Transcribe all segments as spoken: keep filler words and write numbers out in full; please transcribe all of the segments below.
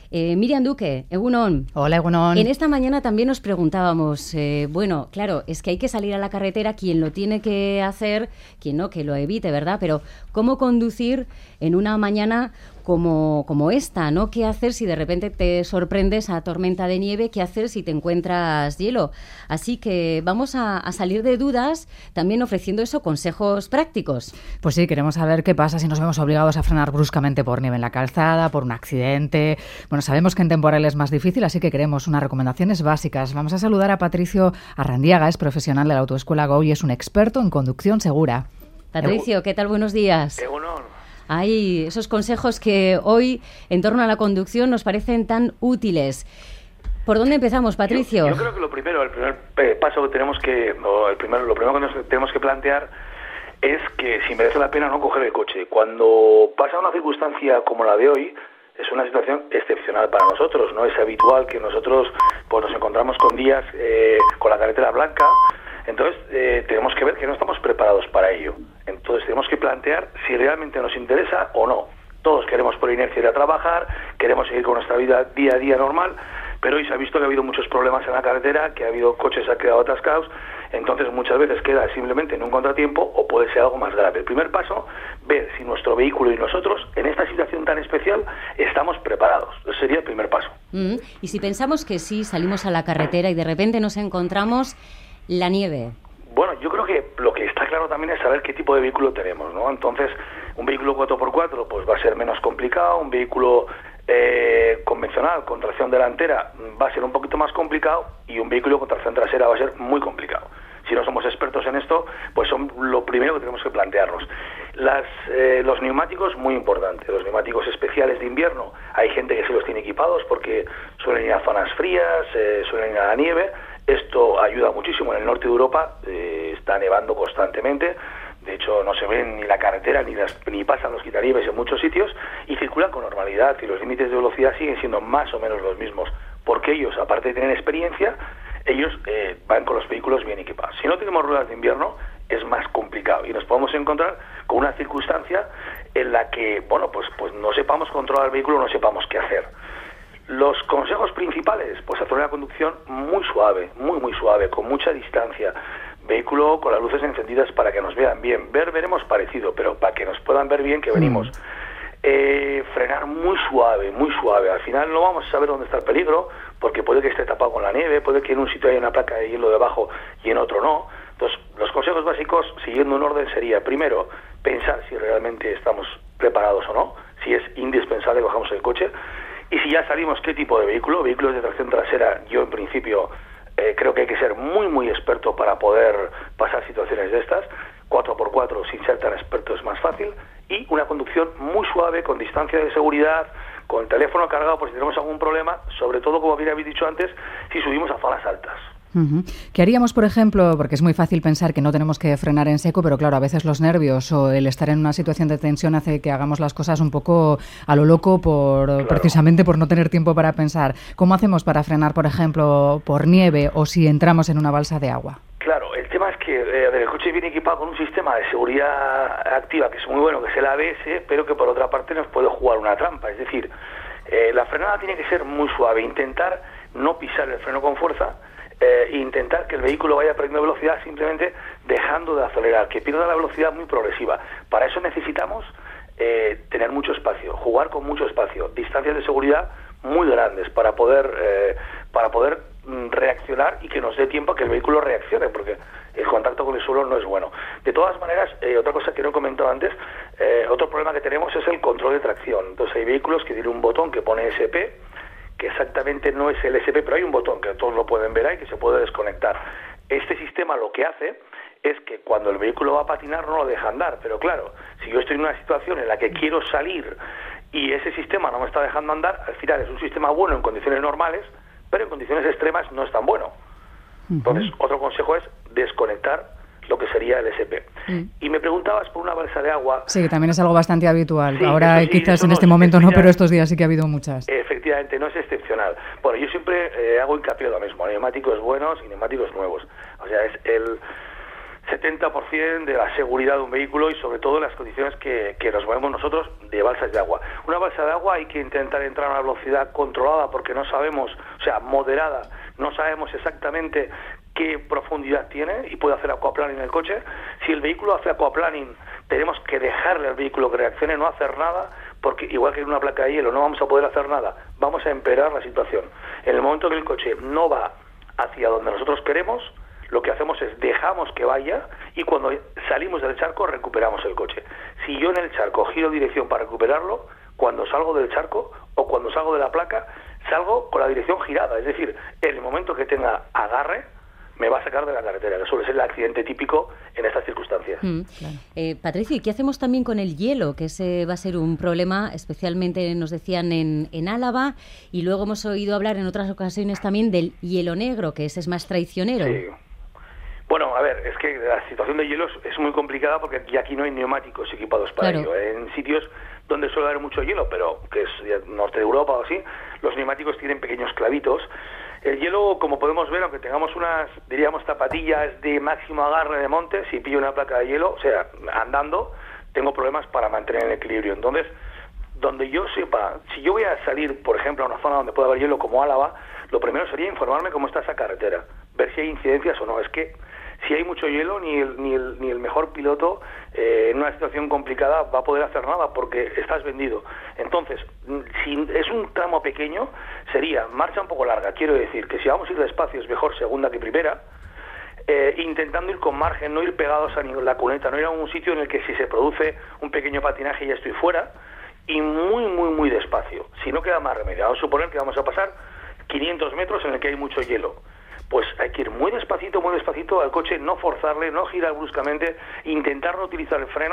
Eh, Miriam Duque, Egunon. Hola, Egunon. En esta mañana también nos preguntábamos, eh, bueno, claro, es que hay que salir a la carretera, quien lo tiene que hacer, quien no, que lo evite, ¿verdad? Pero ¿cómo conducir en una mañana como, como esta, ¿no? ¿Qué hacer si de repente te sorprendes a tormenta de nieve? ¿Qué hacer si te encuentras hielo? Así que vamos a, a salir de dudas, también ofreciendo eso, consejos prácticos. Pues sí, queremos saber qué pasa si nos vemos obligados a frenar bruscamente por nieve en la calzada, por un accidente. Bueno, sabemos que en temporal es más difícil, así que queremos unas recomendaciones básicas. Vamos a saludar a Patricio Arrandiaga, es profesional de la Autoescuela Go y es un experto en conducción segura. Patricio, ¿qué tal? Buenos días. Qué bueno. Hay esos consejos que hoy, en torno a la conducción, nos parecen tan útiles. ¿Por dónde empezamos, Patricio? Yo, yo creo que lo primero, el primer paso que tenemos que, o el primero, lo primero que nos tenemos que plantear es que si merece la pena no coger el coche. Cuando pasa una circunstancia como la de hoy, es una situación excepcional para nosotros. No es habitual que nosotros pues, nos encontramos con días eh, con la carretera blanca. Entonces, eh, tenemos que ver que no estamos preparados para ello. Entonces, tenemos que plantear si realmente nos interesa o no. Todos queremos por inercia ir a trabajar, queremos seguir con nuestra vida día a día normal, pero hoy se ha visto que ha habido muchos problemas en la carretera, que ha habido coches que han quedado atascados, entonces muchas veces queda simplemente en un contratiempo o puede ser algo más grave. El primer paso, ver si nuestro vehículo y nosotros, en esta situación tan especial, estamos preparados. Ese sería el primer paso. Mm, y si pensamos que sí, salimos a la carretera y de repente nos encontramos la nieve. Bueno, yo creo que lo que está claro también es saber qué tipo de vehículo tenemos, ¿no? Entonces, un vehículo cuatro por cuatro pues va a ser menos complicado, un vehículo eh, convencional con tracción delantera va a ser un poquito más complicado y un vehículo con tracción trasera va a ser muy complicado. Si no somos expertos en esto, pues son lo primero que tenemos que plantearnos. Las, eh, los neumáticos, muy importante. Los neumáticos especiales de invierno, hay gente que se los tiene equipados porque suelen ir a zonas frías, eh, suelen ir a la nieve. Esto ayuda muchísimo. En el norte de Europa eh, está nevando constantemente. De hecho, no se ven ni la carretera ni, las, ni pasan los quitanieves en muchos sitios y circulan con normalidad y los límites de velocidad siguen siendo más o menos los mismos. Porque ellos, aparte de tener experiencia, ellos eh, van con los vehículos bien equipados. Si no tenemos ruedas de invierno, es más complicado y nos podemos encontrar con una circunstancia en la que, bueno, pues, pues no sepamos controlar el vehículo, no sepamos qué hacer. Los consejos principales, pues hacer una conducción muy suave, muy muy suave, con mucha distancia, vehículo con las luces encendidas para que nos vean bien, ver veremos parecido, pero para que nos puedan ver bien que venimos. Mm. Eh, frenar muy suave, muy suave, al final no vamos a saber dónde está el peligro, porque puede que esté tapado con la nieve, puede que en un sitio haya una placa de hielo debajo y en otro no. Entonces, los consejos básicos, siguiendo un orden, sería, primero, pensar si realmente estamos preparados o no, si es indispensable que cojamos el coche. Y si ya salimos, ¿qué tipo de vehículo? Vehículos de tracción trasera, yo en principio eh, creo que hay que ser muy, muy experto para poder pasar situaciones de estas. cuatro por cuatro, sin ser tan experto, es más fácil. Y una conducción muy suave, con distancia de seguridad, con el teléfono cargado por si tenemos algún problema, sobre todo, como bien habéis dicho antes, si subimos a zonas altas. Uh-huh. ¿Qué haríamos, por ejemplo, porque es muy fácil pensar que no tenemos que frenar en seco, pero claro, a veces los nervios o el estar en una situación de tensión hace que hagamos las cosas un poco a lo loco por claro. precisamente por no tener tiempo para pensar? ¿Cómo hacemos para frenar, por ejemplo, por nieve o si entramos en una balsa de agua? Claro, el tema es que eh, el coche viene equipado con un sistema de seguridad activa que es muy bueno, que es el A B S, pero que por otra parte nos puede jugar una trampa. Es decir, eh, la frenada tiene que ser muy suave, intentar no pisar el freno con fuerza, Eh, intentar que el vehículo vaya perdiendo velocidad simplemente dejando de acelerar, que pierda la velocidad muy progresiva. Para eso necesitamos eh, tener mucho espacio, jugar con mucho espacio, distancias de seguridad muy grandes para poder eh, para poder mm, reaccionar y que nos dé tiempo a que el vehículo reaccione, porque el contacto con el suelo no es bueno. De todas maneras, eh, otra cosa que no he comentado antes, eh, otro problema que tenemos es el control de tracción. Entonces hay vehículos que tienen un botón que pone S P, que exactamente no es el S P, pero hay un botón que todos lo pueden ver ahí que se puede desconectar. Este sistema lo que hace es que cuando el vehículo va a patinar no lo deja andar, pero claro, si yo estoy en una situación en la que quiero salir y ese sistema no me está dejando andar, al final es un sistema bueno en condiciones normales, pero en condiciones extremas no es tan bueno. Entonces, uh-huh. otro consejo es desconectar lo que sería el S P. Mm. Y me preguntabas por una balsa de agua. Sí, que también es algo bastante habitual. Sí, ahora sí, quizás en no, este momento no, pero estos días sí que ha habido muchas. Efectivamente, no es excepcional. Bueno, yo siempre eh, hago hincapié en lo mismo, neumáticos buenos y neumáticos nuevos. O sea, es el setenta por ciento de la seguridad de un vehículo y sobre todo en las condiciones que, que nos movemos nosotros de balsas de agua. Una balsa de agua hay que intentar entrar a una velocidad controlada porque no sabemos, o sea, moderada, no sabemos exactamente qué profundidad tiene y puede hacer aquaplaning en el coche. Si el vehículo hace aquaplaning, tenemos que dejarle al vehículo que reaccione, no hacer nada, porque igual que en una placa de hielo no vamos a poder hacer nada, vamos a empeorar la situación. En el momento que el coche no va hacia donde nosotros queremos, lo que hacemos es dejamos que vaya y cuando salimos del charco recuperamos el coche. Si yo en el charco giro dirección para recuperarlo, cuando salgo del charco o cuando salgo de la placa, salgo con la dirección girada. Es decir, en el momento que tenga agarre, me va a sacar de la carretera, que suele ser el accidente típico en estas circunstancias. Mm, claro. eh, Patricio, ¿y qué hacemos también con el hielo? Que ese va a ser un problema, especialmente nos decían en, en Álava, y luego hemos oído hablar en otras ocasiones también del hielo negro, que ese es más traicionero. Sí. Bueno, a ver, es que la situación de hielo es, es muy complicada porque aquí, aquí no hay neumáticos equipados para Claro. ello. En sitios donde suele haber mucho hielo, pero que es norte de Europa o así, los neumáticos tienen pequeños clavitos. El hielo, como podemos ver, aunque tengamos unas, diríamos, zapatillas de máximo agarre de monte, si pillo una placa de hielo, o sea, andando, tengo problemas para mantener el equilibrio. Entonces, donde yo sepa, si yo voy a salir, por ejemplo, a una zona donde pueda haber hielo como Álava, lo primero sería informarme cómo está esa carretera, ver si hay incidencias o no. Es que si hay mucho hielo, ni el, ni el, ni el mejor piloto eh, en una situación complicada va a poder hacer nada porque estás vendido. Entonces, si es un tramo pequeño, sería marcha un poco larga. Quiero decir que si vamos a ir despacio es mejor segunda que primera, eh, intentando ir con margen, no ir pegados a la cuneta, no ir a un sitio en el que si se produce un pequeño patinaje ya estoy fuera, y muy, muy, muy despacio. Si no queda más remedio, vamos a suponer que vamos a pasar quinientos metros en el que hay mucho hielo. Pues hay que ir muy despacito, muy despacito al coche, no forzarle, no girar bruscamente, intentar no utilizar el freno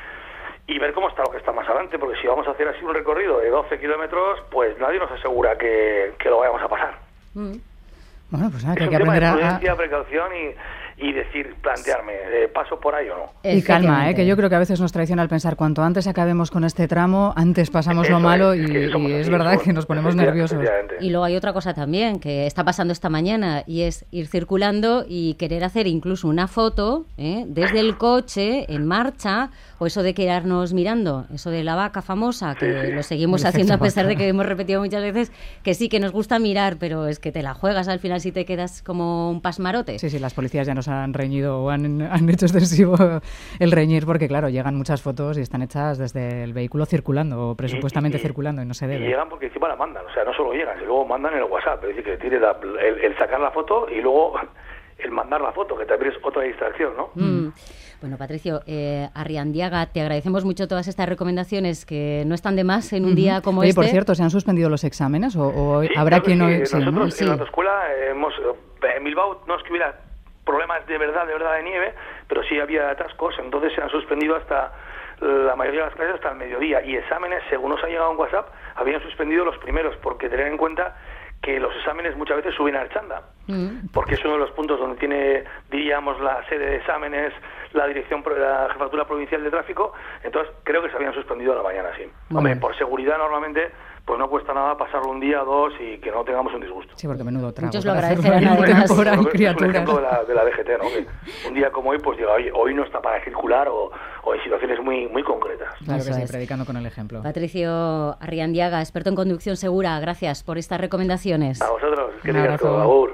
y ver cómo está lo que está más adelante, porque si vamos a hacer así un recorrido de doce kilómetros, pues nadie nos asegura que, que lo vayamos a pasar. Mm. Bueno, pues nada, que Es hay un que tema aprender de a... prudencia, precaución y, y decir, plantearme, eh, ¿paso por ahí o no? Y calma, ¿eh? Efectivamente. Que yo creo que a veces nos traiciona el pensar cuanto antes acabemos con este tramo, antes pasamos lo Eso malo es, y, que somos y es así, verdad somos- que nos ponemos efectiva- nerviosos. efectivamente. Y luego hay otra cosa también que está pasando esta mañana y es ir circulando y querer hacer incluso una foto ¿eh? desde el coche en marcha o eso de quedarnos mirando, eso de la vaca famosa que Sí, sí. lo seguimos El haciendo a efecto pesar de vaca. que hemos repetido muchas veces que sí que nos gusta mirar, pero es que te la juegas al final si te quedas como un pasmarote. Sí, sí, las policías ya nos han reñido o han, han hecho extensivo el reñir porque, claro, llegan muchas fotos y están hechas desde el vehículo circulando o presupuestamente Y- y- circulando y no se Y debe. llegan porque encima la mandan, o sea, no solo llegan, sino luego mandan en el WhatsApp, es decir, que tiene la- el, el sacar la foto y luego el mandar la foto, que también es otra distracción, ¿no? Mm. Bueno, Patricio, eh, Arriandiaga, te agradecemos mucho todas estas recomendaciones que no están de más en un día como Oye, este. por cierto, ¿se han suspendido los exámenes o, o Sí, habrá creo que quien hoy...? sí. Sí, ¿no? Nosotros Sí. en la autoescuela hemos... En Bilbao no es que hubiera problemas de verdad, de verdad de nieve, pero sí había atascos, entonces se han suspendido hasta la mayoría de las clases hasta el mediodía y exámenes, según nos ha llegado en WhatsApp, habían suspendido los primeros, porque tener en cuenta que los exámenes muchas veces suben a Archanda, Mm. porque es uno de los puntos donde tiene, diríamos, la sede de exámenes, la dirección, pro- la Jefatura Provincial de Tráfico, entonces creo que se habían suspendido a la mañana, sí. Bueno. Hombre, por seguridad normalmente, pues no cuesta nada pasarlo un día, dos y que no tengamos un disgusto. Sí, porque menudo trago. Muchos lo para hacerlo agradecerán, en además. temporada y Creo que es un criaturas. ejemplo de la, de la D G T, ¿no? Que un día como hoy, pues diga, oye, hoy no está para circular o, o en situaciones muy, muy concretas. Claro que Eso sí, es. predicando con el ejemplo. Patricio Arriandiaga, experto en conducción segura, gracias por estas recomendaciones. A vosotros, que Un digas abrazo. todo, agur.